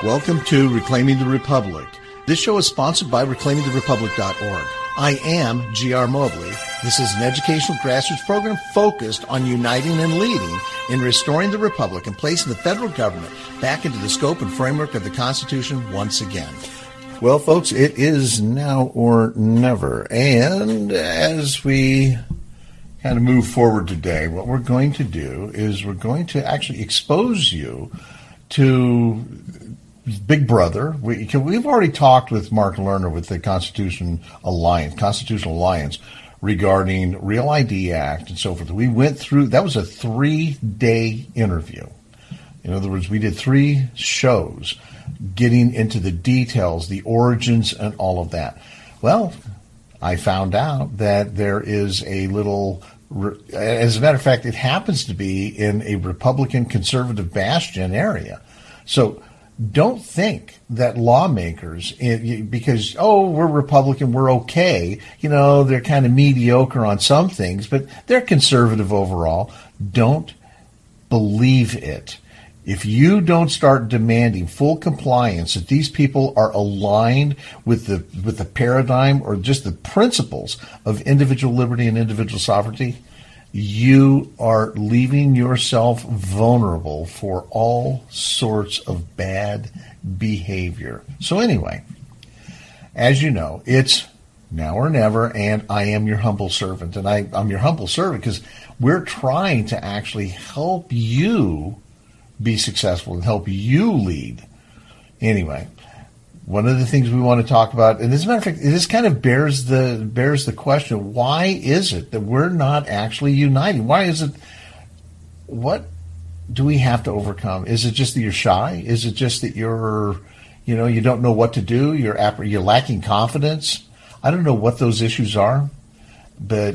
Welcome to Reclaiming the Republic. This show is sponsored by ReclaimingTheRepublic.org. I am G.R. Mobley. This is an educational grassroots program focused on uniting and leading in restoring the Republic and placing the federal government back into the scope and framework of the Constitution once again. Well, folks, it is now or never. And as we kind of move forward today, what we're going to do is we're going to actually expose you to Big Brother. We've already talked with Mark Lerner with the Constitutional Alliance regarding Real ID Act and so forth. We went through, that was a 3-day interview. In other words, we did 3 shows getting into the details, the origins, and all of that. Well, I found out that there is a little, as a matter of fact, it happens to be in a Republican conservative bastion area. So don't think that lawmakers, because, we're Republican, we're okay, they're kind of mediocre on some things, but they're conservative overall. Don't believe it. If you don't start demanding full compliance, that these people are aligned with the paradigm or just the principles of individual liberty and individual sovereignty, you are leaving yourself vulnerable for all sorts of bad behavior. So anyway, as you know, it's now or never, and I am your humble servant. And I'm your humble servant because we're trying to actually help you be successful and help you lead. Anyway, one of the things we want to talk about, and as a matter of fact, this kind of bears the question, why is it that we're not actually uniting? Why is it, what do we have to overcome? Is it just that you're shy? Is it just that you're, you don't know what to do? You're lacking confidence? I don't know what those issues are, but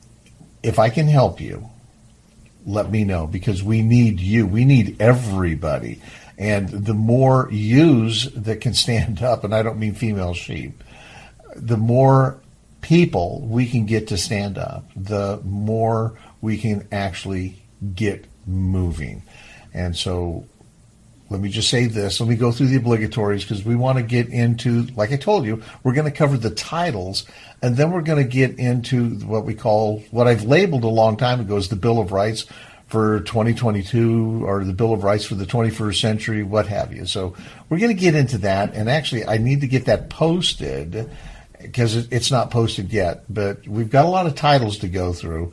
if I can help you, let me know, because we need you. We need everybody. And the more yous that can stand up, and I don't mean female sheep, the more people we can get to stand up, the more we can actually get moving. And so let me just say this. Let me go through the obligatories, because we want to get into, like I told you, we're going to cover the titles, and then we're going to get into what I've labeled a long time ago as the Bill of Rights for 2022, or the Bill of Rights for the 21st century, what have you. So we're going to get into that, and actually I need to get that posted, because it's not posted yet, but we've got a lot of titles to go through.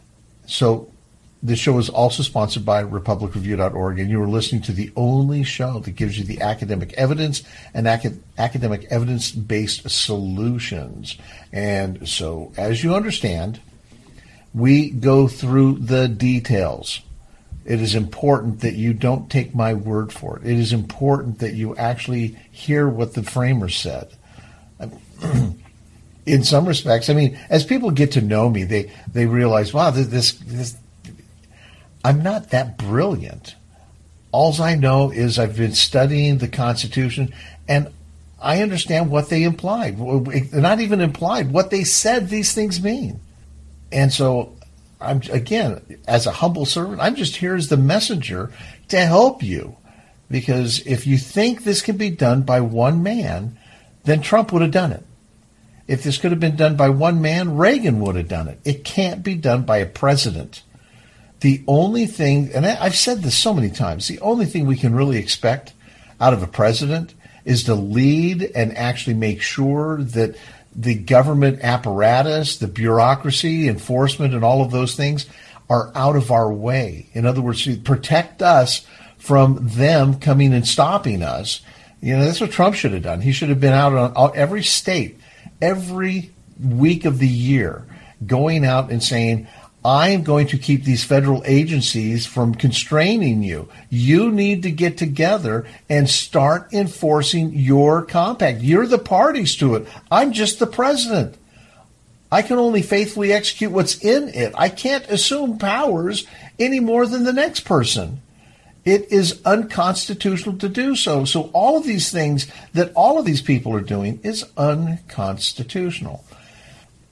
So this show is also sponsored by RepublicReview.org, and you are listening to the only show that gives you the academic evidence and academic evidence-based solutions. And so, as you understand, we go through the details. It is important that you don't take my word for it. It is important that you actually hear what the framers said. In some respects, as people get to know me, they realize, wow, this I'm not that brilliant. All I know is I've been studying the Constitution, and I understand what they implied. Not even implied, what they said these things mean. And so, again, as a humble servant, I'm just here as the messenger to help you. Because if you think this can be done by one man, then Trump would have done it. If this could have been done by one man, Reagan would have done it. It can't be done by a president. The only thing, and I've said this so many times, the only thing we can really expect out of a president is to lead and actually make sure that the government apparatus, the bureaucracy, enforcement, and all of those things are out of our way. In other words, to protect us from them coming and stopping us. That's what Trump should have done. He should have been out on every state, every week of the year, going out and saying, I am going to keep these federal agencies from constraining you. You need to get together and start enforcing your compact. You're the parties to it. I'm just the president. I can only faithfully execute what's in it. I can't assume powers any more than the next person. It is unconstitutional to do so. So all of these things that all of these people are doing is unconstitutional.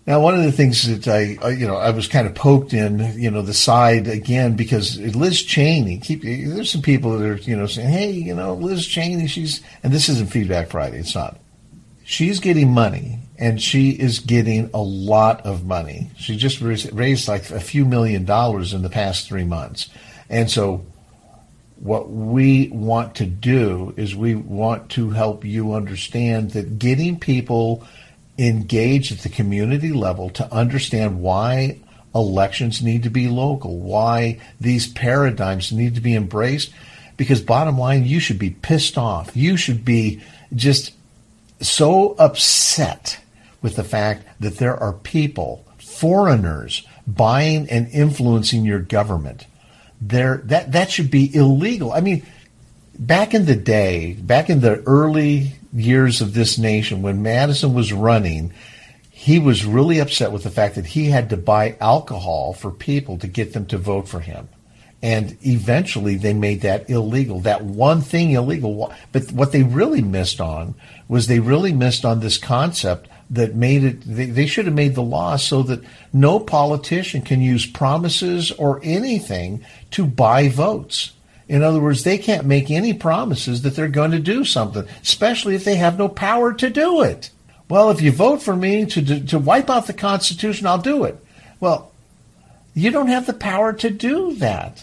Now, one of the things that I was kind of poked in, the side again, because Liz Cheney, there's some people that are, saying, hey, Liz Cheney, and this isn't Feedback Friday, it's not. She's getting money, and she is getting a lot of money. She just raised like a few $1 million in the past 3 months. And so what we want to do is we want to help you understand that getting people engaged at the community level to understand why elections need to be local, why these paradigms need to be embraced, because bottom line, you should be pissed off. You should be just so upset with the fact that there are people, foreigners, buying and influencing your government. That should be illegal. I mean, back in the day, back in the early years of this nation, when Madison was running, he was really upset with the fact that he had to buy alcohol for people to get them to vote for him. And eventually they made that illegal, that one thing illegal. But what they really missed on was this concept that made it, they should have made the law so that no politician can use promises or anything to buy votes. In other words, they can't make any promises that they're going to do something, especially if they have no power to do it. Well, if you vote for me to wipe out the Constitution, I'll do it. Well, you don't have the power to do that.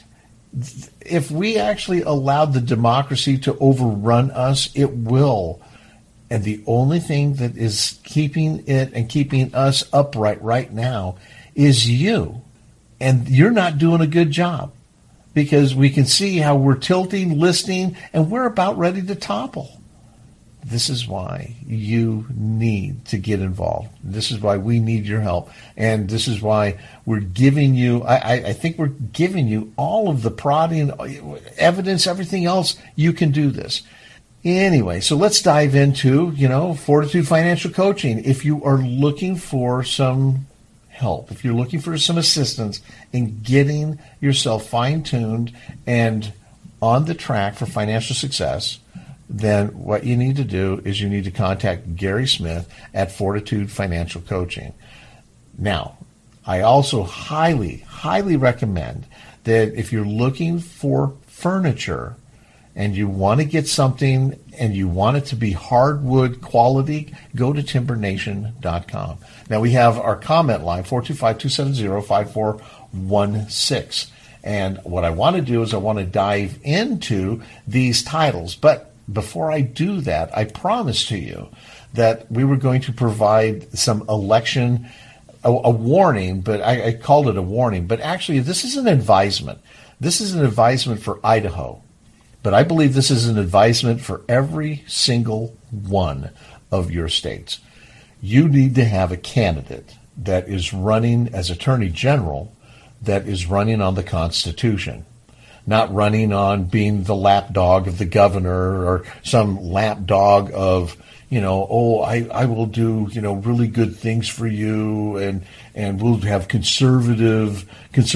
If we actually allowed the democracy to overrun us, it will. And the only thing that is keeping it and keeping us upright right now is you. And you're not doing a good job, because we can see how we're tilting, listening, and we're about ready to topple. This is why you need to get involved. This is why we need your help. And this is why we're giving you, I think we're giving you all of the prodding, evidence, everything else. You can do this. Anyway, so let's dive into, Fortitude Financial Coaching. If you are looking for some help, if you're looking for some assistance in getting yourself fine-tuned and on the track for financial success, then what you need to do is you need to contact Gary Smith at Fortitude Financial Coaching. Now, I also highly, highly recommend that if you're looking for furniture and you want to get something and you want it to be hardwood quality, go to timbernation.com. Now, we have our comment line, 425-270-5416. And what I want to do is I want to dive into these titles. But before I do that, I promised to you that we were going to provide some election, a warning, but I called it a warning. But actually, this is an advisement. This is an advisement for Idaho. But I believe this is an advisement for every single one of your states. You need to have a candidate that is running as Attorney General that is running on the Constitution, not running on being the lapdog of the governor or some lapdog of, I will do, really good things for you and we'll have conservatism,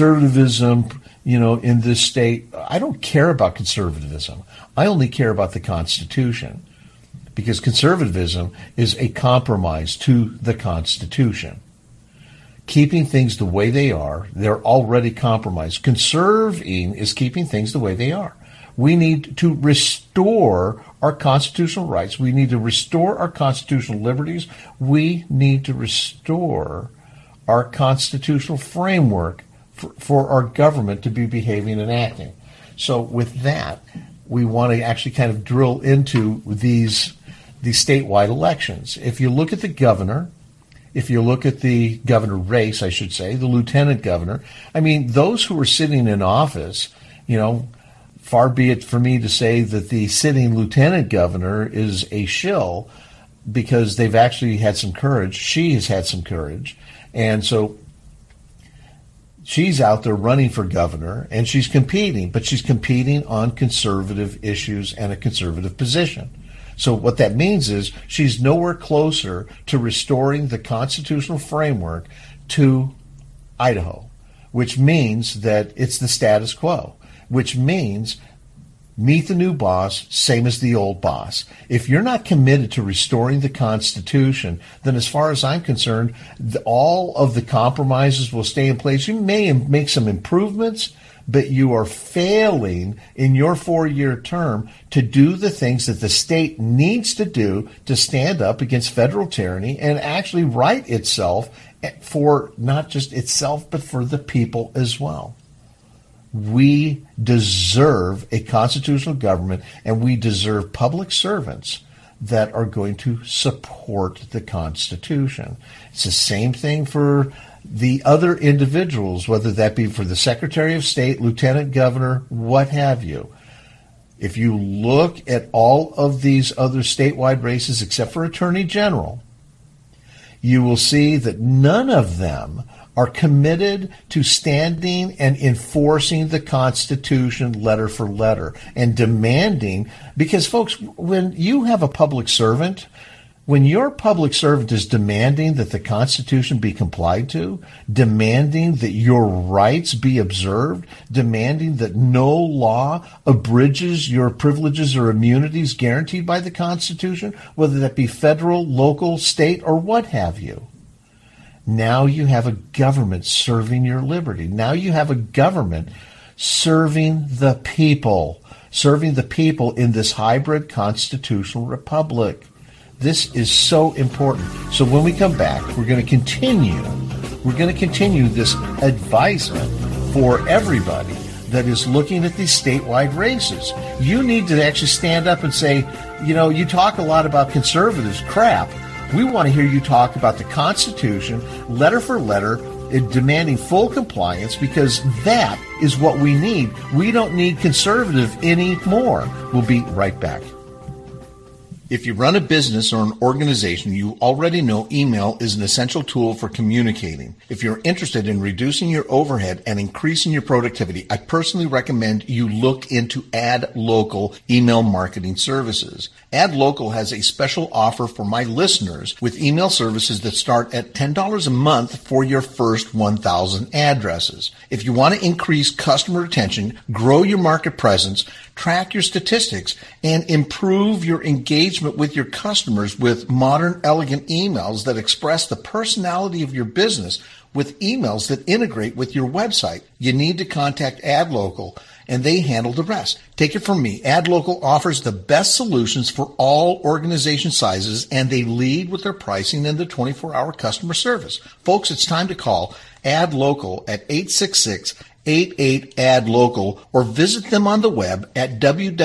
in this state. I don't care about conservatism. I only care about the Constitution, because conservatism is a compromise to the Constitution. Keeping things the way they are, they're already compromised. Conserving is keeping things the way they are. We need to restore our constitutional rights. We need to restore our constitutional liberties. We need to restore our constitutional framework for our government to be behaving and acting. So with that, we want to actually kind of drill into these statewide elections. If you look at the governor, if you look at the governor race, I should say, the lieutenant governor, those who are sitting in office, far be it for me to say that the sitting lieutenant governor is a shill, because they've actually had some courage. She has had some courage. And so she's out there running for governor, and she's competing, but she's competing on conservative issues and a conservative position. So what that means is she's nowhere closer to restoring the constitutional framework to Idaho, which means that it's the status quo, which means Meet the new boss, same as the old boss. If you're not committed to restoring the Constitution, then as far as I'm concerned, all of the compromises will stay in place. You may make some improvements, but you are failing in your 4-year term to do the things that the state needs to do to stand up against federal tyranny and actually right itself for not just itself, but for the people as well. We deserve a constitutional government, and we deserve public servants that are going to support the Constitution. It's the same thing for the other individuals, whether that be for the Secretary of State, Lieutenant Governor, what have you. If you look at all of these other statewide races, except for Attorney General, you will see that none of them are committed to standing and enforcing the Constitution letter for letter and demanding, because folks, when you have a public servant, when your public servant is demanding that the Constitution be complied to, demanding that your rights be observed, demanding that no law abridges your privileges or immunities guaranteed by the Constitution, whether that be federal, local, state, or what have you, now you have a government serving your liberty. Now you have a government serving the people in this hybrid constitutional republic. This is so important. So when we come back, we're going to continue this advisement for everybody that is looking at these statewide races. You need to actually stand up and say, you talk a lot about conservatives. Crap. We want to hear you talk about the Constitution, letter for letter, demanding full compliance, because that is what we need. We don't need conservative anymore. We'll be right back. If you run a business or an organization, you already know email is an essential tool for communicating. If you're interested in reducing your overhead and increasing your productivity, I personally recommend you look into AdLocal email marketing services. AdLocal has a special offer for my listeners with email services that start at $10 a month for your first 1,000 addresses. If you want to increase customer retention, grow your market presence, track your statistics, and improve your engagement with your customers with modern, elegant emails that express the personality of your business with emails that integrate with your website, you need to contact AdLocal, and they handle the rest. Take it from me. AdLocal offers the best solutions for all organization sizes, and they lead with their pricing and their 24-hour customer service. Folks, it's time to call AdLocal at 866-88-ADLOCAL or visit them on the web at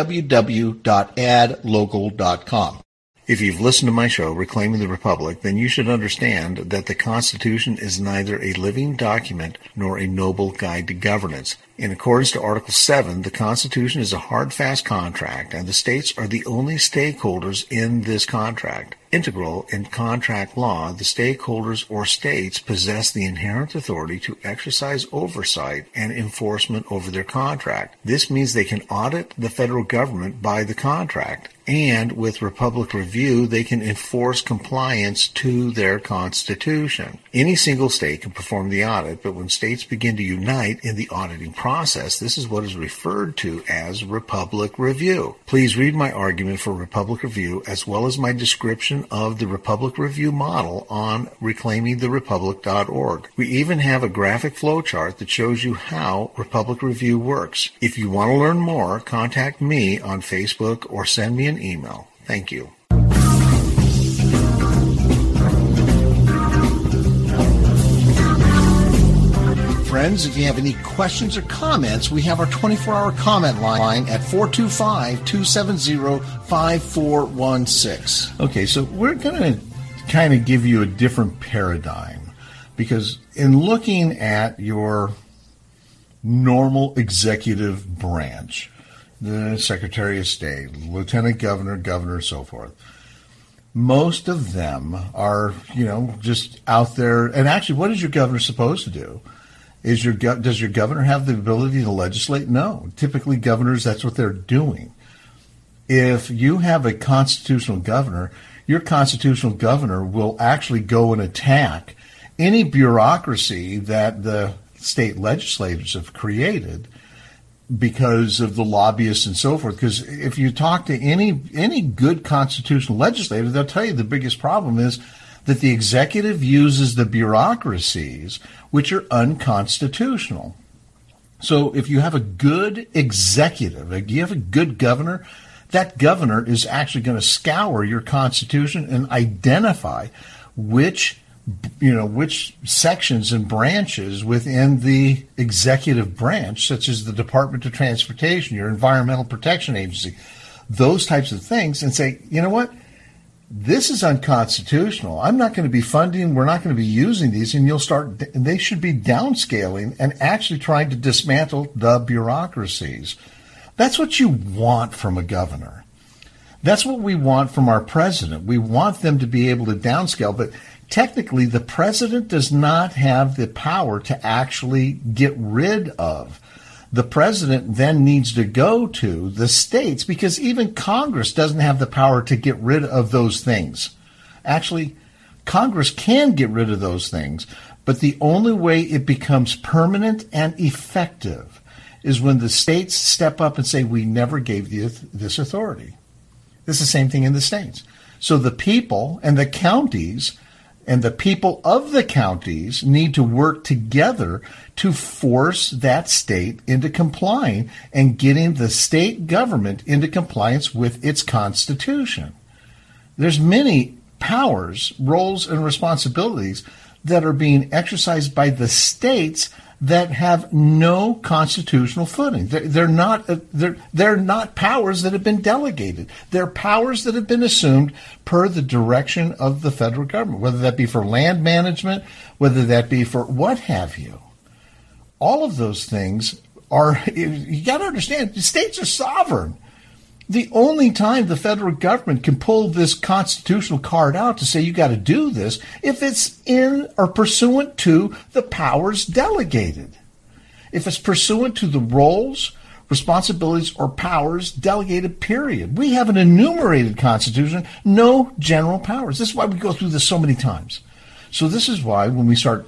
www.adlocal.com. If you've listened to my show, Reclaiming the Republic, then you should understand that the Constitution is neither a living document nor a noble guide to governance. In accordance to Article 7, the Constitution is a hard, fast contract, and the states are the only stakeholders in this contract. Integral in contract law, the stakeholders or states possess the inherent authority to exercise oversight and enforcement over their contract. This means they can audit the federal government by the contract, and with Republic Review, they can enforce compliance to their Constitution. Any single state can perform the audit, but when states begin to unite in the auditing process, this is what is referred to as Republic Review. Please read my argument for Republic Review as well as my description of the Republic Review model on reclaimingtherepublic.org. We even have a graphic flowchart that shows you how Republic Review works. If you want to learn more, contact me on Facebook or send me an email. Thank you. Friends, if you have any questions or comments, we have our 24-hour comment line at 425-270-5416. Okay, so we're going to kind of give you a different paradigm, because in looking at your normal executive branch, the Secretary of State, Lieutenant Governor, Governor, so forth, most of them are, just out there. And actually, what is your governor supposed to do? Does your governor have the ability to legislate? No. Typically, governors, that's what they're doing. If you have a constitutional governor, your constitutional governor will actually go and attack any bureaucracy that the state legislators have created because of the lobbyists and so forth. Because if you talk to any good constitutional legislator, they'll tell you the biggest problem is that the executive uses the bureaucracies, which are unconstitutional. So if you have a good executive, like you have a good governor, that governor is actually going to scour your Constitution and identify which sections and branches within the executive branch, such as the Department of Transportation, your Environmental Protection Agency, those types of things, and say, you know what? This is unconstitutional. I'm not going to be funding. We're not going to be using these. And they should be downscaling and actually trying to dismantle the bureaucracies. That's what you want from a governor. That's what we want from our president. We want them to be able to downscale. But technically, the president does not have the power to actually get rid of. The president then needs to go to the states, because even Congress doesn't have the power to get rid of those things. Actually, Congress can get rid of those things, but the only way it becomes permanent and effective is when the states step up and say, we never gave you this authority. It's the same thing in the states. So the people and the counties and the people of the counties need to work together to force that state into complying and getting the state government into compliance with its constitution. There's many powers, roles, and responsibilities that are being exercised by the states that have no constitutional footing. They're not powers that have been delegated. They're powers that have been assumed per the direction of the federal government, whether that be for land management, whether that be for what have you. All of those things are, you got to understand, the states are sovereign. The only time the federal government can pull this constitutional card out to say you got to do this if it's in or pursuant to the powers delegated. If it's pursuant to the roles, responsibilities, or powers delegated, period. We have an enumerated constitution, no general powers. This is why we go through this so many times. So this is why when we start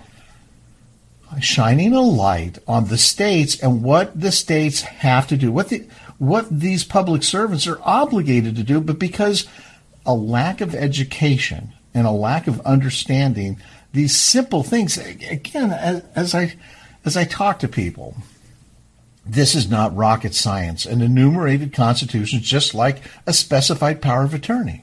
shining a light on the states and what the states have to do, what these public servants are obligated to do, but because a lack of education and a lack of understanding these simple things, again, as I talk to people, this is not rocket science. An enumerated constitution is just like a specified power of attorney.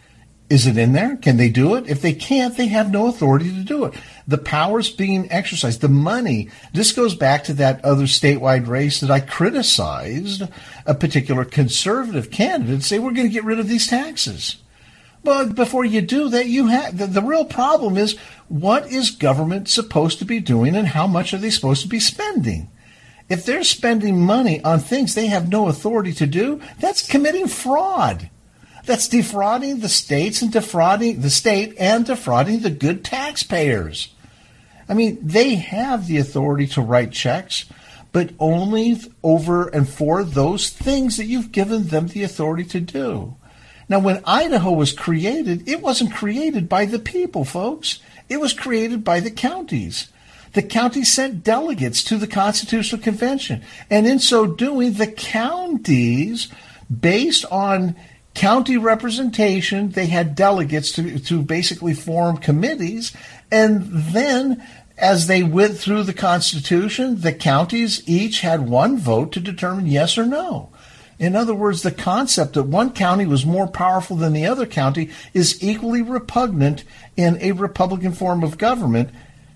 Is it in there? Can they do it? If they can't, they have no authority to do it. The powers being exercised, the money, this goes back to that other statewide race that I criticized a particular conservative candidate, say we're going to get rid of these taxes. But before you do that, you have the real problem is, what is government supposed to be doing and how much are they supposed to be spending? If they're spending money on things they have no authority to do, that's committing fraud. That's defrauding the states and defrauding the state and defrauding the good taxpayers. I mean, they have the authority to write checks, but only over and for those things that you've given them the authority to do. Now, when Idaho was created, it wasn't created by the people, folks. It was created by the counties. The counties sent delegates to the Constitutional Convention. And in so doing, the counties, based on county representation, they had delegates to basically form committees. And then as they went through the Constitution, the counties each had one vote to determine yes or no. In other words, the concept that one county was more powerful than the other county is equally repugnant in a Republican form of government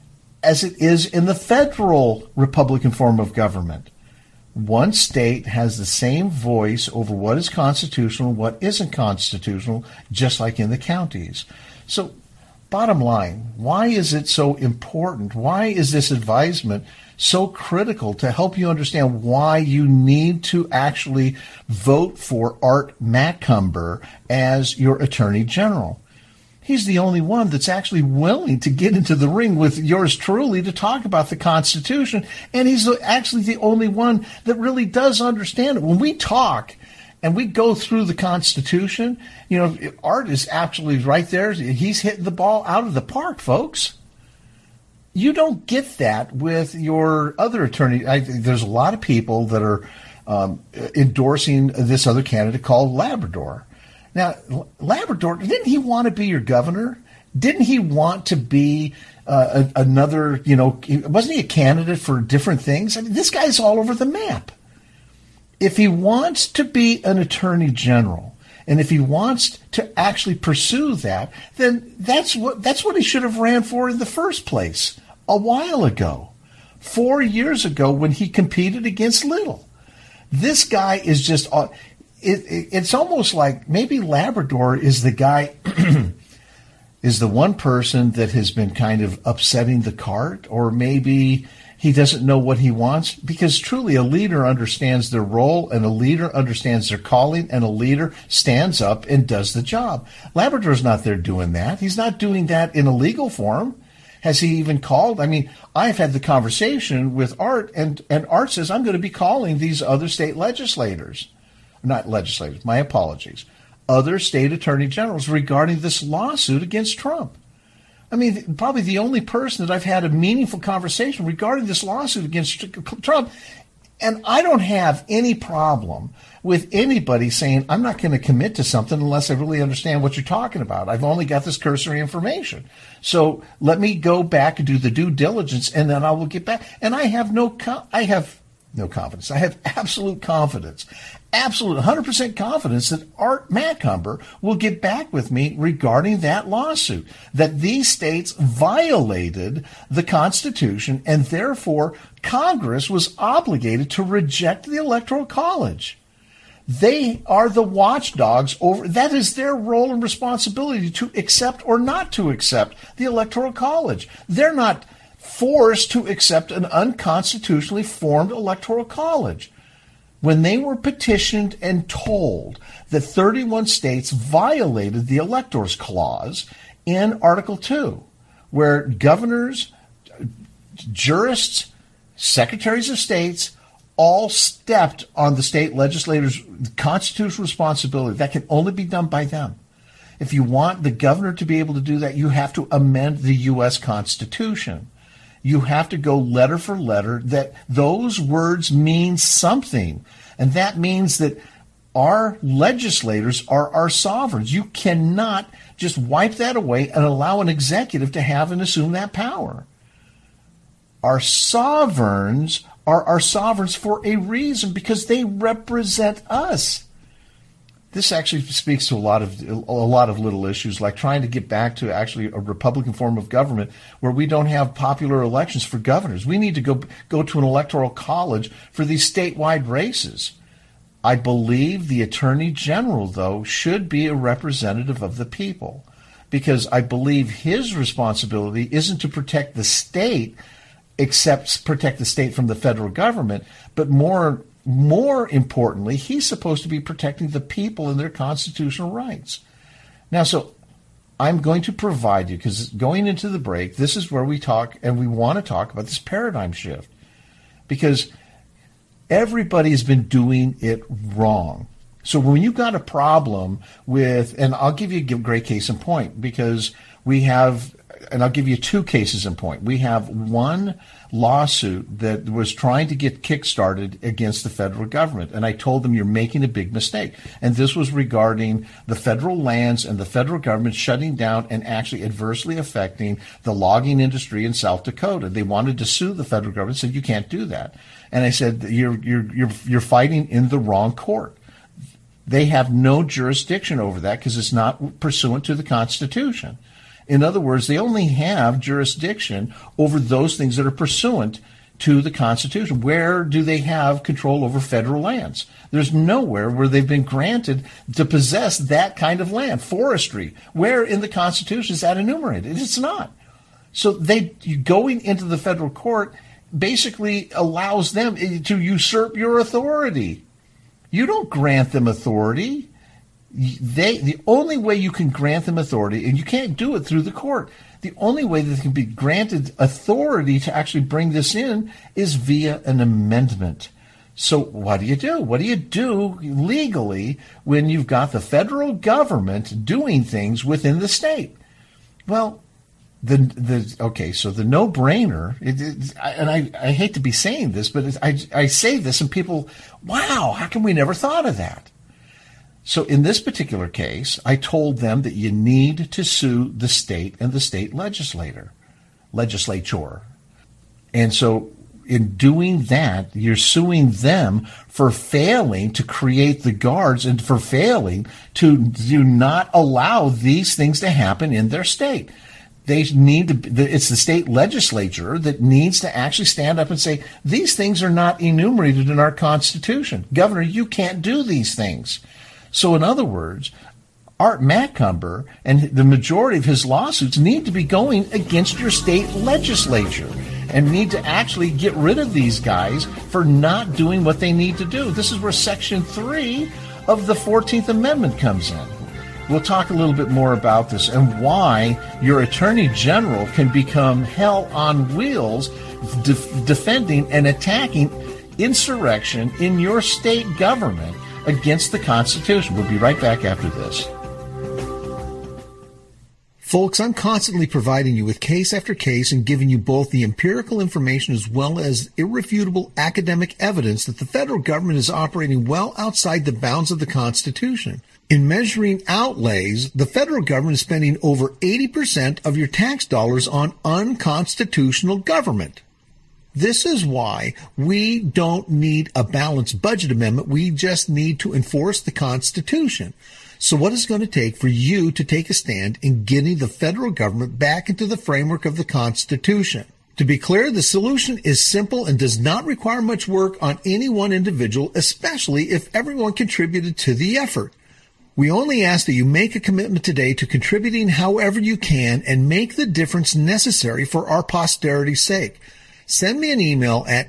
as it is in the federal Republican form of government. One state has the same voice over what is constitutional and what isn't constitutional, just like in the counties. So, bottom line, why is it so important? Why is this advisement so critical to help you understand why you need to actually vote for Art Macumber as your Attorney General? He's the only one that's actually willing to get into the ring with yours truly to talk about the Constitution, and he's actually the only one that really does understand it. When we talk and we go through the Constitution, you know, Art is actually right there. He's hitting the ball out of the park, folks. You don't get that with your other attorney. There's a lot of people that are endorsing this other candidate called Labrador. Now, Labrador, didn't he want to be your governor? Didn't he want to be another, wasn't he a candidate for different things? I mean, this guy's all over the map. If he wants to be an attorney general, and if he wants to actually pursue that, then that's what he should have ran for in the first place a while ago, 4 years ago when he competed against Little. This guy is just, it's almost like maybe Labrador is the guy, is the one person that has been kind of upsetting the cart, or maybe he doesn't know what he wants, because truly a leader understands their role, and a leader understands their calling, and a leader stands up and does the job. Labrador's not there doing that. He's not doing that in a legal form. Has he even called? I mean, I've had the conversation with Art, and Art says, I'm going to be calling these other state legislators. Not legislators, my apologies. Other state attorney generals regarding this lawsuit against Trump. I mean, probably the only person that I've had a meaningful conversation regarding this lawsuit against Trump. And I don't have any problem with anybody saying, I'm not going to commit to something unless I really understand what you're talking about. I've only got this cursory information. So let me go back and do the due diligence, and then I will get back. And I have no confidence. I have absolute confidence, absolute 100% confidence that Art Macumber will get back with me regarding that lawsuit, that these states violated the Constitution, and therefore Congress was obligated to reject the Electoral College. They are the watchdogs over, that is their role and responsibility to accept or not to accept the Electoral College. They're not forced to accept an unconstitutionally formed Electoral College. When they were petitioned and told that 31 states violated the Electors Clause in Article 2, where governors, jurists, secretaries of states all stepped on the state legislators' constitutional responsibility, that can only be done by them. If you want the governor to be able to do that, you have to amend the U.S. Constitution. You have to go letter for letter, that those words mean something. And that means that our legislators are our sovereigns. You cannot just wipe that away and allow an executive to have and assume that power. Our sovereigns are our sovereigns for a reason, because they represent us. This actually speaks to a lot of little issues, like trying to get back to actually a Republican form of government where we don't have popular elections for governors. We need to go to an electoral college for these statewide races. I believe the Attorney General, though, should be a representative of the people, because I believe his responsibility isn't to protect the state, except protect the state from the federal government, but more importantly, he's supposed to be protecting the people and their constitutional rights. Now, so I'm going to provide you, because going into the break, this is where we talk, and we want to talk about this paradigm shift, because everybody has been doing it wrong. So when you've got a problem with, and I'll give you a great case in point, because we have, and I'll give you two cases in point. We have one lawsuit that was trying to get kickstarted against the federal government, and I told them, you're making a big mistake. And this was regarding the federal lands and the federal government shutting down and actually adversely affecting the logging industry in South Dakota. They wanted to sue the federal government, said you can't do that. And I said, you're fighting in the wrong court. They have no jurisdiction over that because it's not pursuant to the Constitution. In other words, they only have jurisdiction over those things that are pursuant to the Constitution. Where do they have control over federal lands? There's nowhere where they've been granted to possess that kind of land. Forestry, where in the Constitution is that enumerated? It's not. So going into the federal court basically allows them to usurp your authority. You don't grant them authority. The only way you can grant them authority, and you can't do it through the court, the only way that they can be granted authority to actually bring this in is via an amendment. So what do you do? What do you do legally when you've got the federal government doing things within the state? Well, So the no-brainer, and I hate to be saying this, but I say this and people, wow, how come we never thought of that? So in this particular case, I told them that you need to sue the state and the state legislature. And so in doing that, you're suing them for failing to create the guards and for failing to do not allow these things to happen in their state. They need to, it's the state legislature that needs to actually stand up and say, these things are not enumerated in our Constitution. Governor, you can't do these things. So in other words, Art Macumber and the majority of his lawsuits need to be going against your state legislature and need to actually get rid of these guys for not doing what they need to do. This is where Section 3 of the 14th Amendment comes in. We'll talk a little bit more about this and why your Attorney General can become hell on wheels defending and attacking insurrection in your state government against the Constitution. We'll be right back after this. Folks, I'm constantly providing you with case after case and giving you both the empirical information as well as irrefutable academic evidence that the federal government is operating well outside the bounds of the Constitution. In measuring outlays, the federal government is spending over 80% of your tax dollars on unconstitutional government. This is why we don't need a balanced budget amendment. We just need to enforce the Constitution. So what is it going to take for you to take a stand in getting the federal government back into the framework of the Constitution? To be clear, the solution is simple and does not require much work on any one individual, especially if everyone contributed to the effort. We only ask that you make a commitment today to contributing however you can and make the difference necessary for our posterity's sake. Send me an email at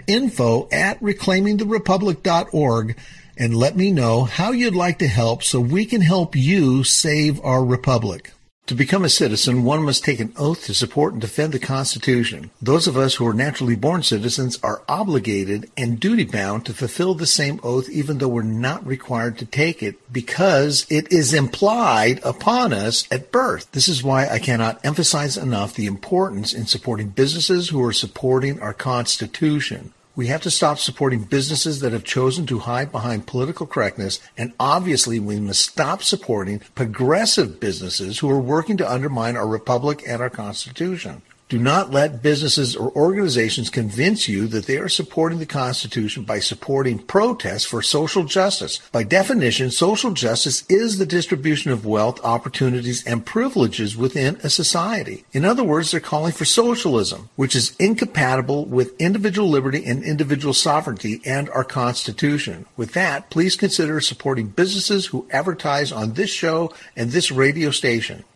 info@reclaimingtherepublic.org and let me know how you'd like to help so we can help you save our republic. To become a citizen, one must take an oath to support and defend the Constitution. Those of us who are naturally born citizens are obligated and duty-bound to fulfill the same oath even though we're not required to take it because it is implied upon us at birth. This is why I cannot emphasize enough the importance in supporting businesses who are supporting our Constitution. We have to stop supporting businesses that have chosen to hide behind political correctness, and obviously we must stop supporting progressive businesses who are working to undermine our republic and our Constitution. Do not let businesses or organizations convince you that they are supporting the Constitution by supporting protests for social justice. By definition, social justice is the distribution of wealth, opportunities, and privileges within a society. In other words, they're calling for socialism, which is incompatible with individual liberty and individual sovereignty and our Constitution. With that, please consider supporting businesses who advertise on this show and this radio station.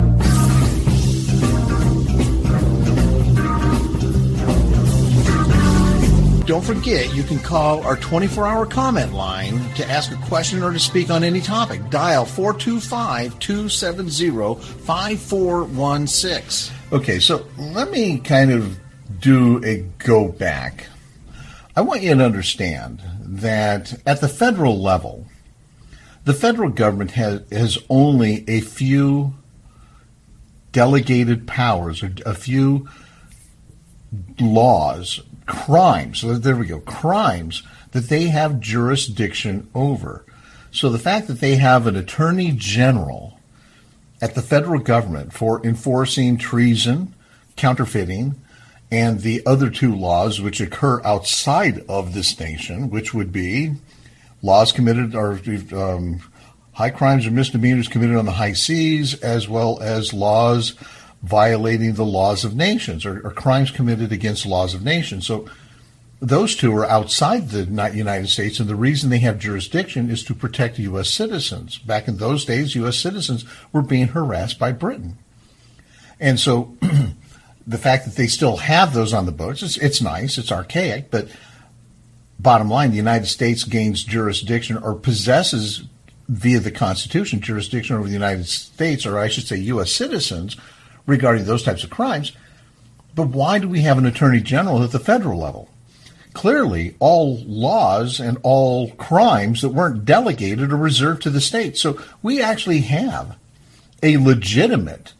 Don't forget, you can call our 24-hour comment line to ask a question or to speak on any topic. Dial 425-270-5416. Okay, so let me kind of do a go back. I want you to understand that at the federal level, the federal government has only a few delegated powers, or a few laws, crimes, so there we go, crimes that they have jurisdiction over. So the fact that they have an attorney general at the federal government for enforcing treason, counterfeiting, and the other two laws which occur outside of this nation, which would be laws committed or high crimes or misdemeanors committed on the high seas, as well as laws violating the laws of nations or crimes committed against laws of nations. So those two are outside the United States, and the reason they have jurisdiction is to protect U.S. citizens. Back in those days, U.S. citizens were being harassed by Britain. And so the fact that they still have those on the books, it's nice, it's archaic, but bottom line, the United States gains jurisdiction or possesses via the Constitution jurisdiction over the United States, or I should say U.S. citizens, regarding those types of crimes. But why do we have an attorney general at the federal level? Clearly, all laws and all crimes that weren't delegated are reserved to the states. So we actually have a legitimate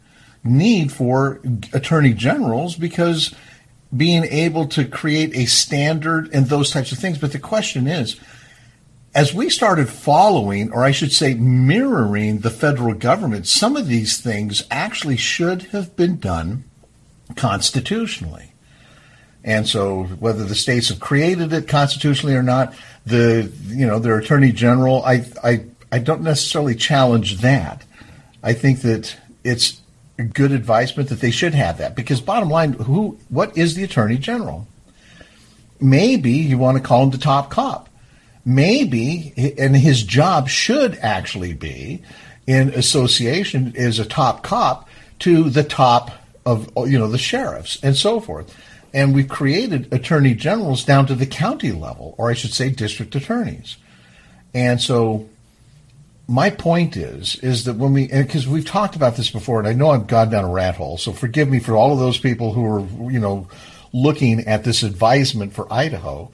need for attorney generals because being able to create a standard and those types of things. But the question is, as we started following, or I should say mirroring the federal government, some of these things actually should have been done constitutionally. And so whether the states have created it constitutionally or not, their attorney general, I don't necessarily challenge that. I think that it's a good advisement that they should have that, because bottom line, what is the attorney general? Maybe you want to call him the top cop. Maybe, and his job should actually be in association as a top cop to the top of, the sheriffs and so forth. And we've created attorney generals down to the county level, or I should say district attorneys. And so my point is that because we've talked about this before, and I know I've gone down a rat hole, so forgive me for all of those people who are, looking at this advisement for Idaho.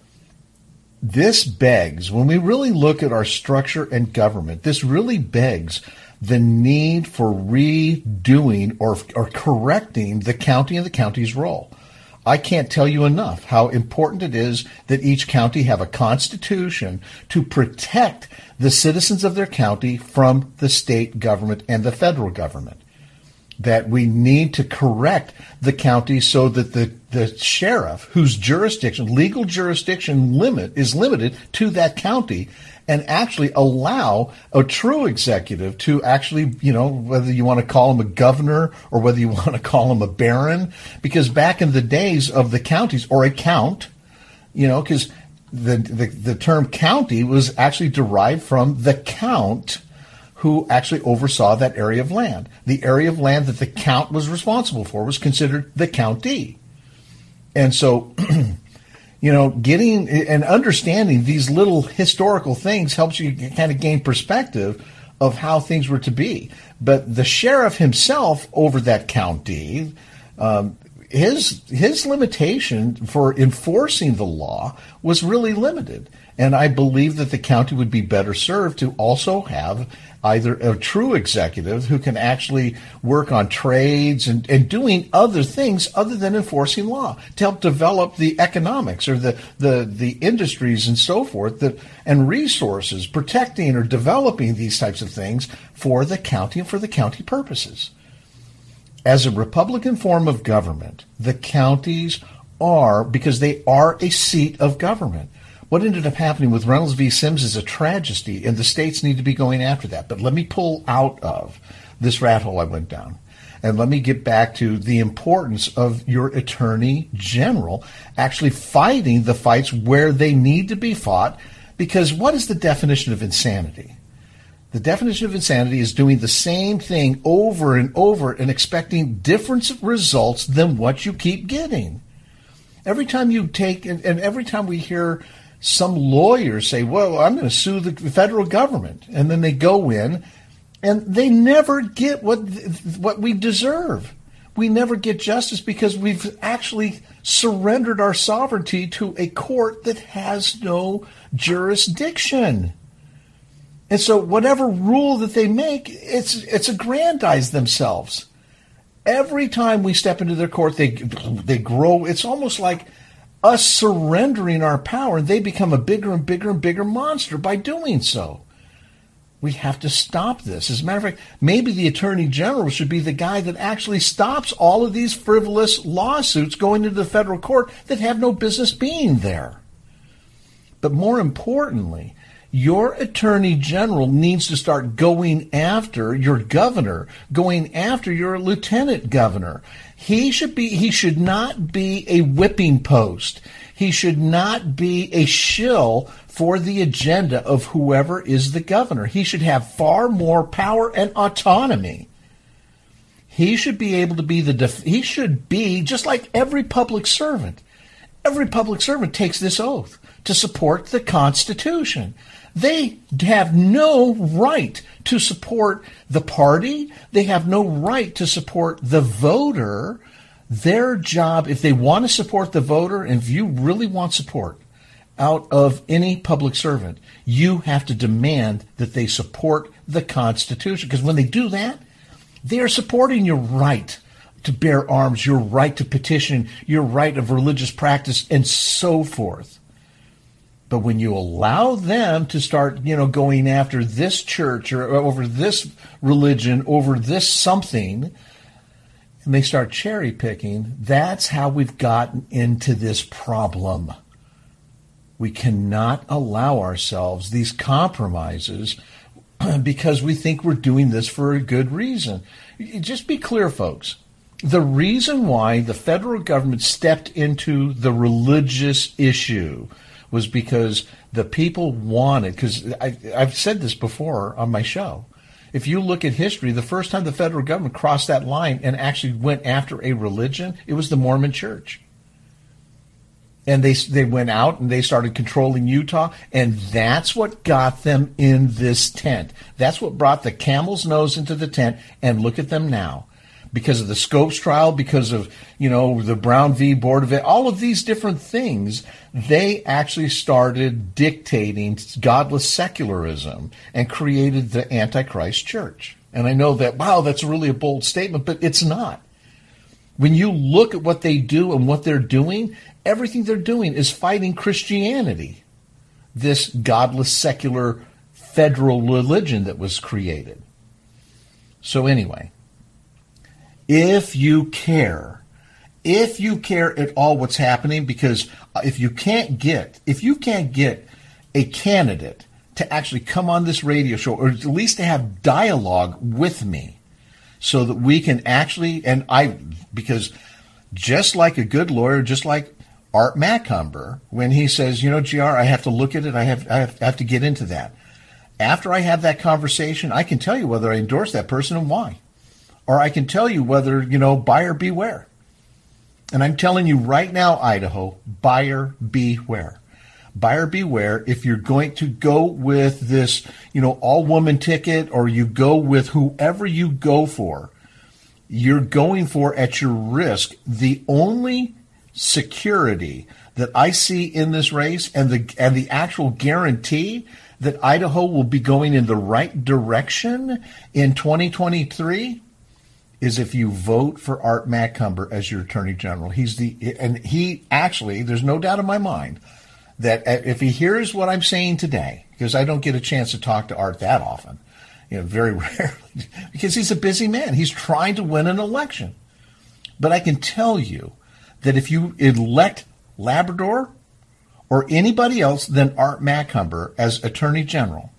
This begs, when we really look at our structure and government, this really begs the need for redoing or correcting the county and the county's role. I can't tell you enough how important it is that each county have a constitution to protect the citizens of their county from the state government and the federal government. That we need to correct the county so that the sheriff, whose legal jurisdiction is limited to that county, and actually allow a true executive to actually, whether you want to call him a governor or whether you want to call him a baron, because back in the days of the counties, or a count, because the term county was actually derived from the count who actually oversaw that area of land. The area of land that the count was responsible for was considered the county. And so, getting and understanding these little historical things helps you kind of gain perspective of how things were to be. But the sheriff himself over that county, his limitation for enforcing the law was really limited. And I believe that the county would be better served to also have either a true executive who can actually work on trades and doing other things other than enforcing law to help develop the economics or the industries and so forth and resources, protecting or developing these types of things for the county and for the county purposes. As a Republican form of government, the counties are, because they are a seat of government. What ended up happening with Reynolds v. Sims is a tragedy, and the states need to be going after that. But let me pull out of this rat hole I went down, and let me get back to the importance of your attorney general actually fighting the fights where they need to be fought, because what is the definition of insanity? The definition of insanity is doing the same thing over and over and expecting different results than what you keep getting. Every time you take, and every time we hear some lawyers say, well, I'm going to sue the federal government. And then they go in and they never get what we deserve. We never get justice because we've actually surrendered our sovereignty to a court that has no jurisdiction. And so whatever rule that they make, it's aggrandize themselves. Every time we step into their court, they grow. It's almost like us surrendering our power, and they become a bigger and bigger and bigger monster by doing so. We have to stop this. As a matter of fact, maybe the Attorney General should be the guy that actually stops all of these frivolous lawsuits going into the federal court that have no business being there. But more importantly, your Attorney General needs to start going after your governor, going after your lieutenant governor. He should not be a whipping post. He should not be a shill for the agenda of whoever is the governor. He should have far more power and autonomy. He should be able to be he should be just like every public servant. Every public servant takes this oath to support the Constitution. They have no right to support the party. They have no right to support the voter. Their job, if they want to support the voter, and if you really want support out of any public servant, you have to demand that they support the Constitution. Because when they do that, They are supporting your right to bear arms, your right to petition, your right of religious practice, and so forth. But when you allow them to start, going after this church or over this religion, over this something, and they start cherry picking, that's how we've gotten into this problem. We cannot allow ourselves these compromises because we think we're doing this for a good reason. Just be clear, folks. The reason why the federal government stepped into the religious issue was because the people wanted, because I've said this before on my show. If you look at history, the first time the federal government crossed that line and actually went after a religion, it was the Mormon Church. And they went out and they started controlling Utah, and that's what got them in this tent. That's what brought the camel's nose into the tent, and look at them now. Because of the Scopes trial, because of, the Brown v. Board of It, all of these different things, they actually started dictating godless secularism and created the Antichrist church. And I know that, wow, that's really a bold statement, but it's not. When you look at what they do and what they're doing, everything they're doing is fighting Christianity, this godless secular federal religion that was created. So anyway, if you care at all what's happening, because if you can't get a candidate to actually come on this radio show, or at least to have dialogue with me, so that we can actually, because just like a good lawyer, just like Art Macumber, when he says, GR, I have to look at it, I have to get into that. After I have that conversation, I can tell you whether I endorse that person and why. Or I can tell you whether, buyer beware. And I'm telling you right now, Idaho, buyer beware. Buyer beware if you're going to go with this, all-woman ticket, or you go with whoever you go for. You're going for, at your risk, the only security that I see in this race, and the actual guarantee that Idaho will be going in the right direction in 2023 is if you vote for Art Macumber as your Attorney General. He actually, there's no doubt in my mind that if he hears what I'm saying today, because I don't get a chance to talk to Art that often, very rarely, because he's a busy man. He's trying to win an election. But I can tell you that if you elect Labrador or anybody else than Art Macumber as Attorney General,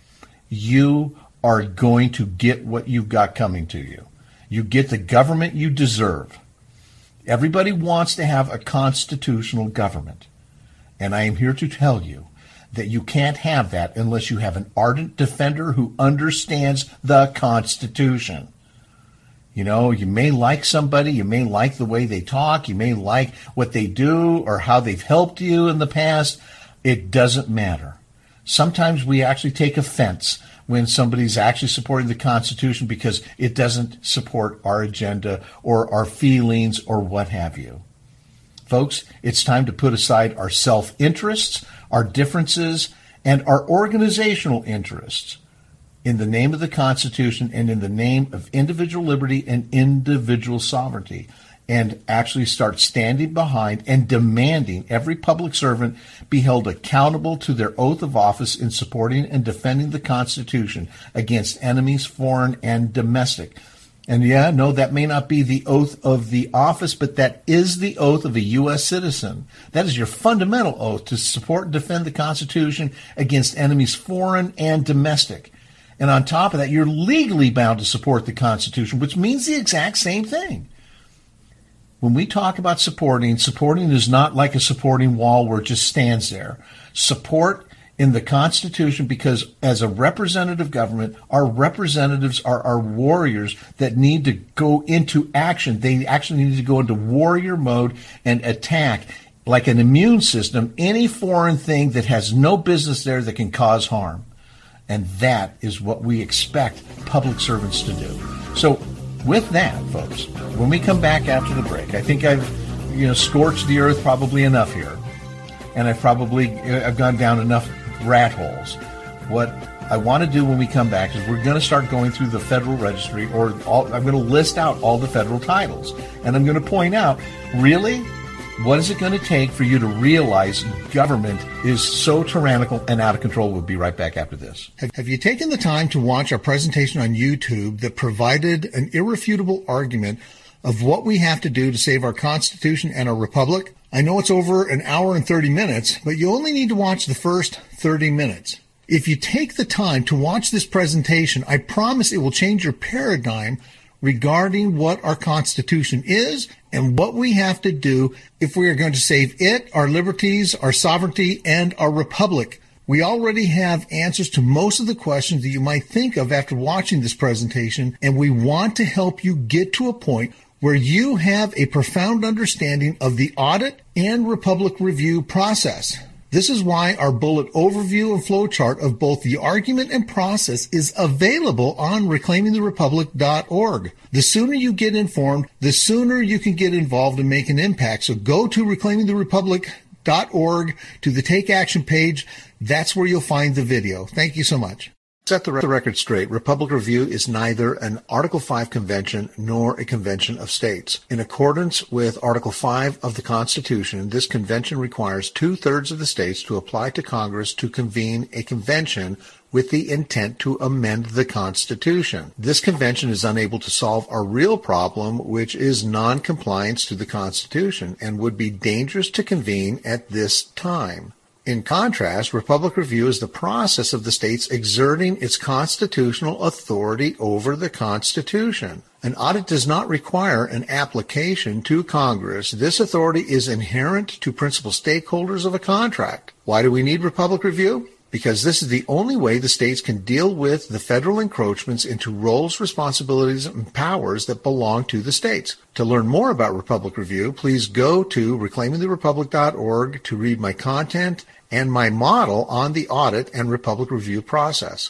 you are going to get what you've got coming to you. You get the government you deserve. Everybody wants to have a constitutional government. And I am here to tell you that you can't have that unless you have an ardent defender who understands the Constitution. You may like somebody, you may like the way they talk, you may like what they do or how they've helped you in the past. It doesn't matter. Sometimes we actually take offense when somebody's actually supporting the Constitution because it doesn't support our agenda or our feelings or what have you. Folks, it's time to put aside our self-interests, our differences, and our organizational interests in the name of the Constitution and in the name of individual liberty and individual sovereignty, and actually start standing behind and demanding every public servant be held accountable to their oath of office in supporting and defending the Constitution against enemies, foreign and domestic. And that may not be the oath of the office, but that is the oath of a U.S. citizen. That is your fundamental oath, to support and defend the Constitution against enemies, foreign and domestic. And on top of that, you're legally bound to support the Constitution, which means the exact same thing. When we talk about supporting is not like a supporting wall where it just stands there. Support in the Constitution, because as a representative government, our representatives are our warriors that need to go into action. They actually need to go into warrior mode and attack, like an immune system, any foreign thing that has no business there that can cause harm. And that is what we expect public servants to do. So with that, folks, when we come back after the break, I think I've scorched the earth probably enough here. And I've gone down enough rat holes. What I want to do when we come back is we're going to start going through the Federal Registry, I'm going to list out all the federal titles. And I'm going to point out, really, what is it going to take for you to realize government is so tyrannical and out of control? We'll be right back after this. Have you taken the time to watch our presentation on YouTube that provided an irrefutable argument of what we have to do to save our Constitution and our Republic? I know it's over an hour and 30 minutes, but you only need to watch the first 30 minutes. If you take the time to watch this presentation, I promise it will change your paradigm regarding what our Constitution is and what we have to do if we are going to save it, our liberties, our sovereignty, and our republic. We already have answers to most of the questions that you might think of after watching this presentation, and we want to help you get to a point where you have a profound understanding of the audit and republic review process. This is why our bullet overview and flowchart of both the argument and process is available on reclaimingtherepublic.org. The sooner you get informed, the sooner you can get involved and make an impact. So go to reclaimingtherepublic.org to the Take Action page. That's where you'll find the video. Thank you so much. Set the record straight. Republic Review is neither an Article 5 convention nor a convention of states. In accordance with Article 5 of the Constitution, this convention requires 2/3 of the states to apply to Congress to convene a convention with the intent to amend the Constitution. This convention is unable to solve our real problem, which is non-compliance to the Constitution, and would be dangerous to convene at this time. In contrast, Republic Review is the process of the states exerting its constitutional authority over the Constitution. An audit does not require an application to Congress. This authority is inherent to principal stakeholders of a contract. Why do we need Republic Review? Because this is the only way the states can deal with the federal encroachments into roles, responsibilities, and powers that belong to the states. To learn more about Republic Review, please go to reclaimingtherepublic.org to read my content and my model on the audit and Republic Review process.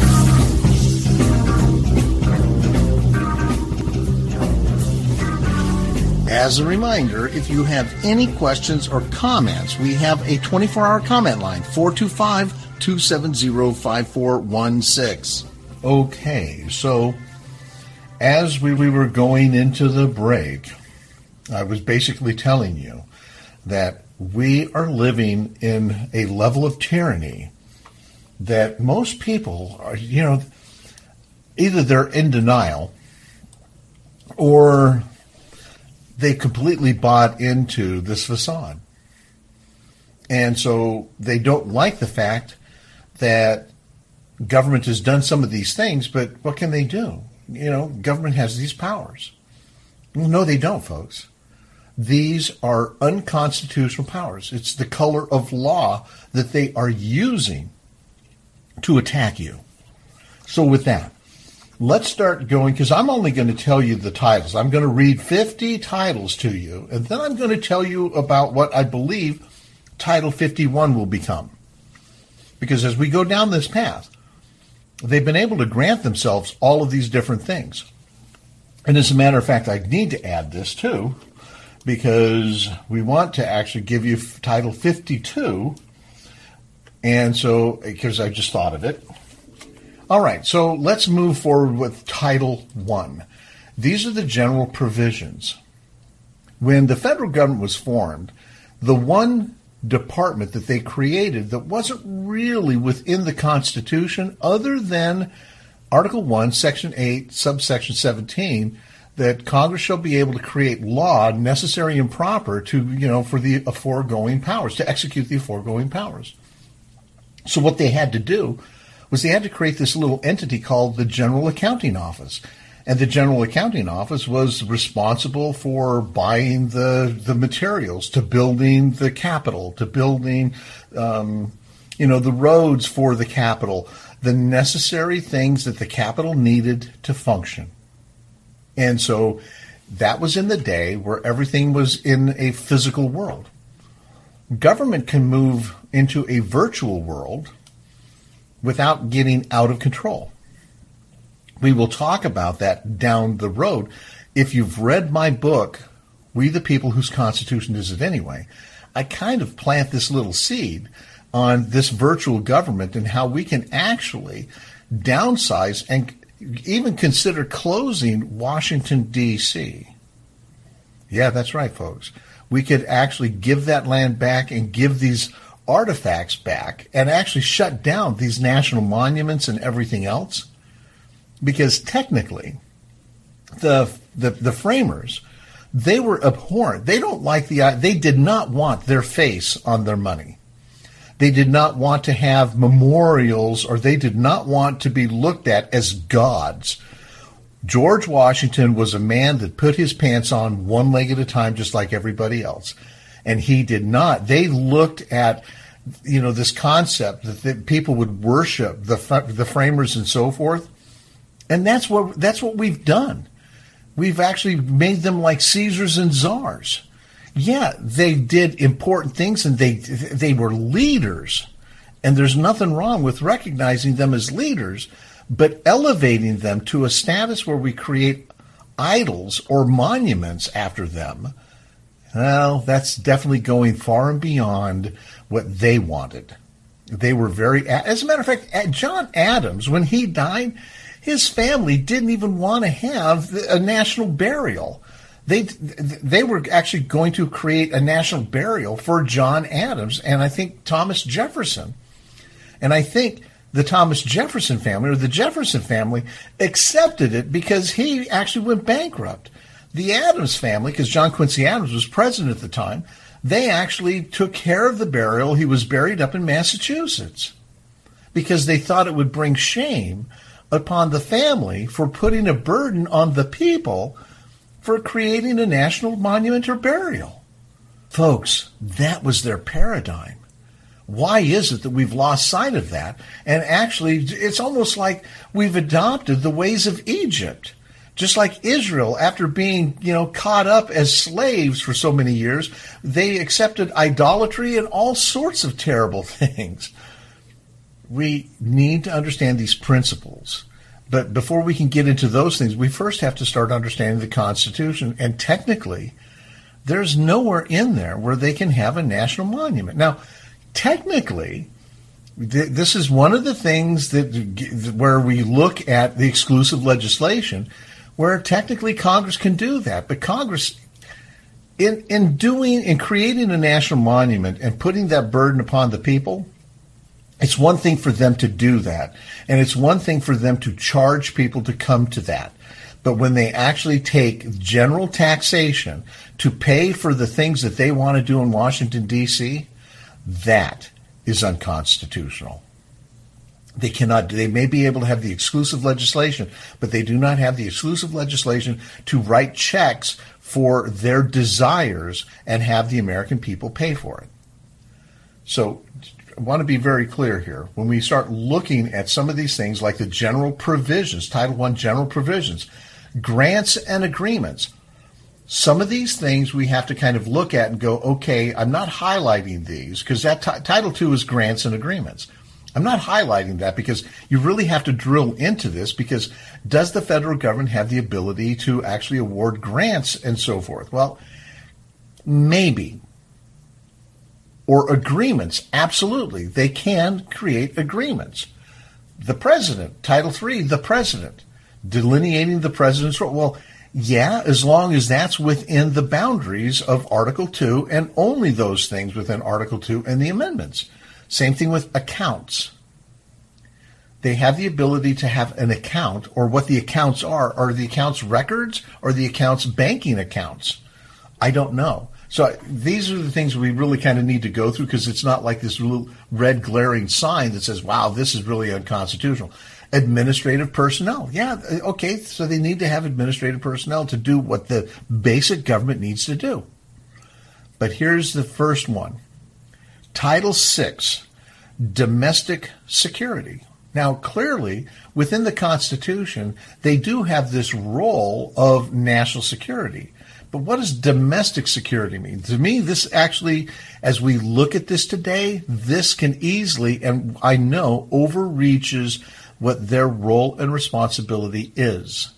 As a reminder, if you have any questions or comments, we have a 24-hour comment line, 425-270-5416. Okay, so as we were going into the break, I was basically telling you that we are living in a level of tyranny that most people are, either they're in denial or they completely bought into this facade. And so they don't like the fact that government has done some of these things, but what can they do? Government has these powers. Well, no, they don't, folks. These are unconstitutional powers. It's the color of law that they are using to attack you. So with that, let's start going, because I'm only going to tell you the titles. I'm going to read 50 titles to you, and then I'm going to tell you about what I believe Title 51 will become. Because as we go down this path, they've been able to grant themselves all of these different things. And as a matter of fact, I need to add this too, because we want to actually give you Title 52. And so, because I just thought of it. All right, so let's move forward with Title 1. These are the general provisions. When the federal government was formed, the one department that they created that wasn't really within the Constitution, other than Article 1, Section 8, subsection 17, that Congress shall be able to create law necessary and proper to, for the aforegoing powers, to execute the aforegoing powers. So what they had to do was they had to create this little entity called the General Accounting Office. And the General Accounting Office was responsible for buying the materials, to building the Capitol, to building, the roads for the Capitol, the necessary things that the Capitol needed to function. And so that was in the day where everything was in a physical world. Government can move into a virtual world without getting out of control. We will talk about that down the road. If you've read my book, We the People Whose Constitution Is It Anyway, I kind of plant this little seed on this virtual government and how we can actually downsize and even consider closing Washington, D.C. Yeah, that's right, folks. We could actually give that land back and give these artifacts back and actually shut down these national monuments and everything else. Because technically, the framers, they were abhorrent. They don't like they did not want their face on their money. They did not want to have memorials, or they did not want to be looked at as gods. George Washington was a man that put his pants on one leg at a time, just like everybody else. And he did not. They looked at, this concept that people would worship the framers and so forth. And that's what we've done. We've actually made them like Caesars and czars. Yeah, they did important things, and they were leaders. And there's nothing wrong with recognizing them as leaders, but elevating them to a status where we create idols or monuments after them, well, that's definitely going far and beyond what they wanted. They were as a matter of fact, John Adams, when he died, his family didn't even want to have a national burial. They were actually going to create a national burial for John Adams and I think Thomas Jefferson. And I think the Thomas Jefferson family, or the Jefferson family, accepted it because he actually went bankrupt. The Adams family, because John Quincy Adams was president at the time, they actually took care of the burial. He was buried up in Massachusetts because they thought it would bring shame upon the family for putting a burden on the people for creating a national monument or burial. Folks, that was their paradigm. Why is it that we've lost sight of that? And actually, it's almost like we've adopted the ways of Egypt. Just like Israel, after being, caught up as slaves for so many years, they accepted idolatry and all sorts of terrible things. We need to understand these principles. But before we can get into those things, we first have to start understanding the Constitution. And technically, there's nowhere in there where they can have a national monument. Now, technically, this is one of the things where we look at the exclusive legislation, where technically Congress can do that. But Congress, in creating a national monument and putting that burden upon the people, it's one thing for them to do that, and it's one thing for them to charge people to come to that. But when they actually take general taxation to pay for the things that they want to do in Washington, D.C., that is unconstitutional. They may be able to have the exclusive legislation, but they do not have the exclusive legislation to write checks for their desires and have the American people pay for it. So I want to be very clear here. When we start looking at some of these things like the general provisions, Title I general provisions, grants and agreements, some of these things we have to kind of look at and go, okay, I'm not highlighting these because that Title II is grants and agreements. I'm not highlighting that because you really have to drill into this, because does the federal government have the ability to actually award grants and so forth? Well, maybe. Or agreements, absolutely. They can create agreements. The president, Title III, the president, delineating the president's role. Well, yeah, as long as that's within the boundaries of Article 2 and only those things within Article 2 and the amendments. Same thing with accounts. They have the ability to have an account, or what the accounts are. Are the accounts records or the accounts banking accounts? I don't know. So these are the things we really kind of need to go through, because it's not like this little red glaring sign that says, wow, this is really unconstitutional. Administrative personnel. Yeah, okay, so they need to have administrative personnel to do what the basic government needs to do. But here's the first one. Title VI, domestic security. Now, clearly, within the Constitution, they do have this role of national security. But what does domestic security mean? To me, this actually, as we look at this today, this can easily, and I know, overreaches what their role and responsibility is.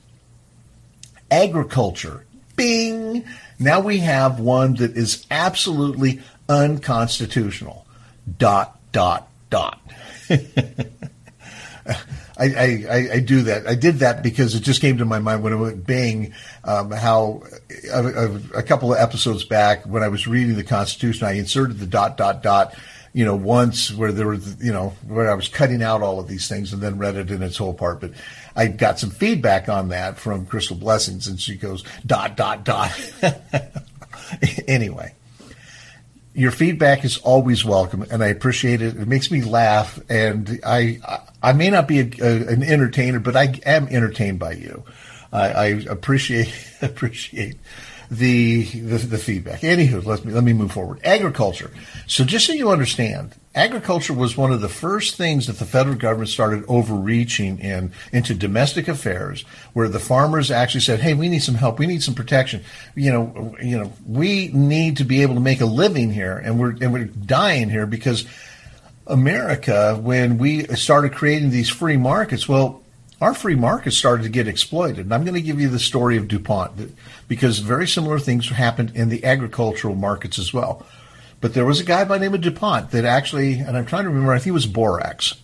Agriculture. Bing! Now we have one that is absolutely unconstitutional. I do that. I did that because it just came to my mind when it went Bing, how a couple of episodes back when I was reading the Constitution, I inserted the ... once where there was, where I was cutting out all of these things and then read it in its whole part. But I got some feedback on that from Crystal Blessings, and she goes ... Anyway, your feedback is always welcome, and I appreciate it. It makes me laugh, and I may not be an entertainer, but I am entertained by you. I appreciate the feedback. Anywho, let me move forward. Agriculture. So just so you understand, agriculture was one of the first things that the federal government started overreaching into domestic affairs, where the farmers actually said, "Hey, we need some help. We need some protection. We need to be able to make a living here, and we're dying here because America, when we started creating these free markets, our free markets started to get exploited." And I'm going to give you the story of DuPont because very similar things happened in the agricultural markets as well. But there was a guy by the name of DuPont that actually, and I'm trying to remember, I think it was borax.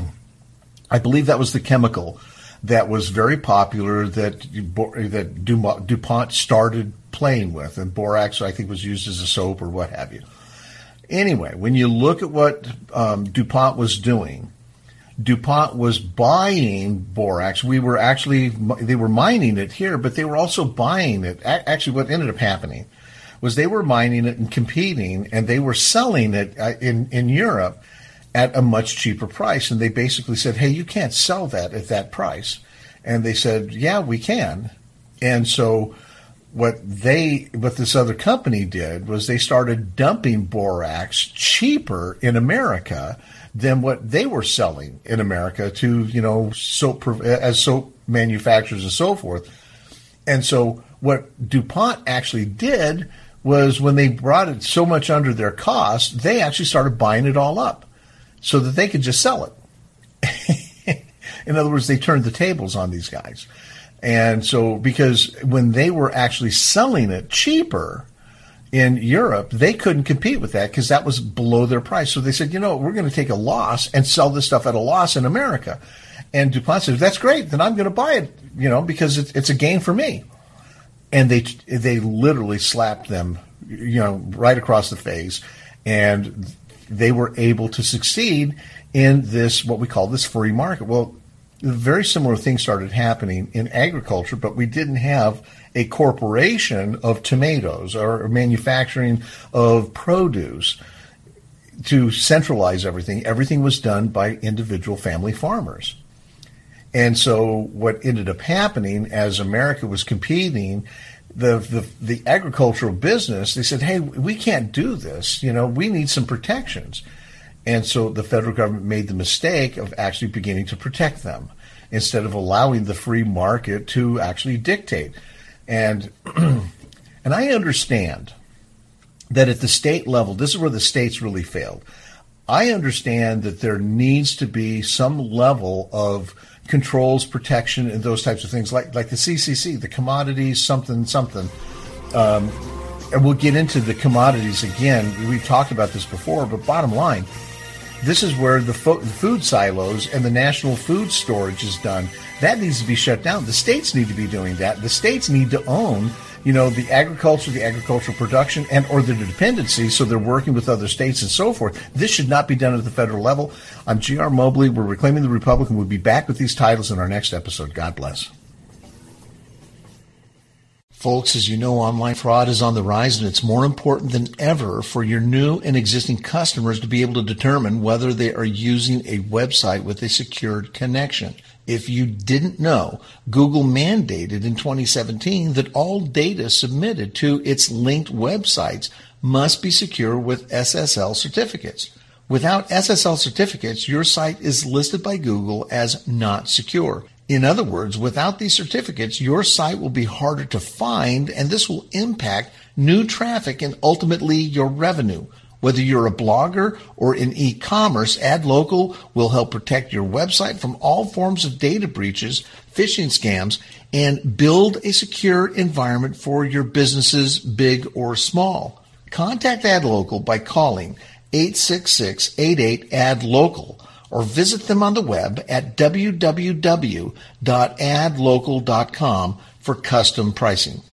I believe that was the chemical that was very popular that DuPont started playing with. And borax, I think, was used as a soap or what have you. Anyway, when you look at what DuPont was doing, DuPont was buying borax. They were mining it here, but they were also buying it. Actually, what ended up happening was they were mining it and competing, and they were selling it in Europe at a much cheaper price. And they basically said, "Hey, you can't sell that at that price." And they said, "Yeah, we can." And so what this other company did was they started dumping borax cheaper in America than what they were selling in America to, soap manufacturers and so forth. And so what DuPont actually did was when they brought it so much under their cost, they actually started buying it all up so that they could just sell it. In other words, they turned the tables on these guys. And so because when they were actually selling it cheaper in Europe, they couldn't compete with that because that was below their price. So they said, we're going to take a loss and sell this stuff at a loss in America. And DuPont said, "That's great. Then I'm going to buy it, because it's a gain for me." And they literally slapped them, right across the face. And they were able to succeed in this, what we call this free market. Well, very similar things started happening in agriculture, but we didn't have a corporation of tomatoes or manufacturing of produce to centralize everything. Everything was done by individual family farmers. And so what ended up happening as America was competing, the agricultural business, they said, "Hey, we can't do this. We need some protections." And so the federal government made the mistake of actually beginning to protect them instead of allowing the free market to actually dictate. And I understand that at the state level, this is where the states really failed. I understand that there needs to be some level of controls, protection, and those types of things, like the CCC, the commodities, something. And we'll get into the commodities again. We've talked about this before, but bottom line, this is where the food silos and the national food storage is done. That needs to be shut down. The states need to be doing that. The states need to own, the agricultural production and or the dependency, so they're working with other states and so forth. This should not be done at the federal level. I'm G.R. Mobley. We're Reclaiming the Republic, and we'll be back with these titles in our next episode. God bless. Folks, as you know, online fraud is on the rise, and it's more important than ever for your new and existing customers to be able to determine whether they are using a website with a secured connection. If you didn't know, Google mandated in 2017 that all data submitted to its linked websites must be secure with SSL certificates. Without SSL certificates, your site is listed by Google as not secure. In other words, without these certificates, your site will be harder to find, and this will impact new traffic and ultimately your revenue. Whether you're a blogger or in e-commerce, AdLocal will help protect your website from all forms of data breaches, phishing scams, and build a secure environment for your businesses, big or small. Contact AdLocal by calling 866-88-ADD-LOCAL or visit them on the web at www.addlocal.com for custom pricing.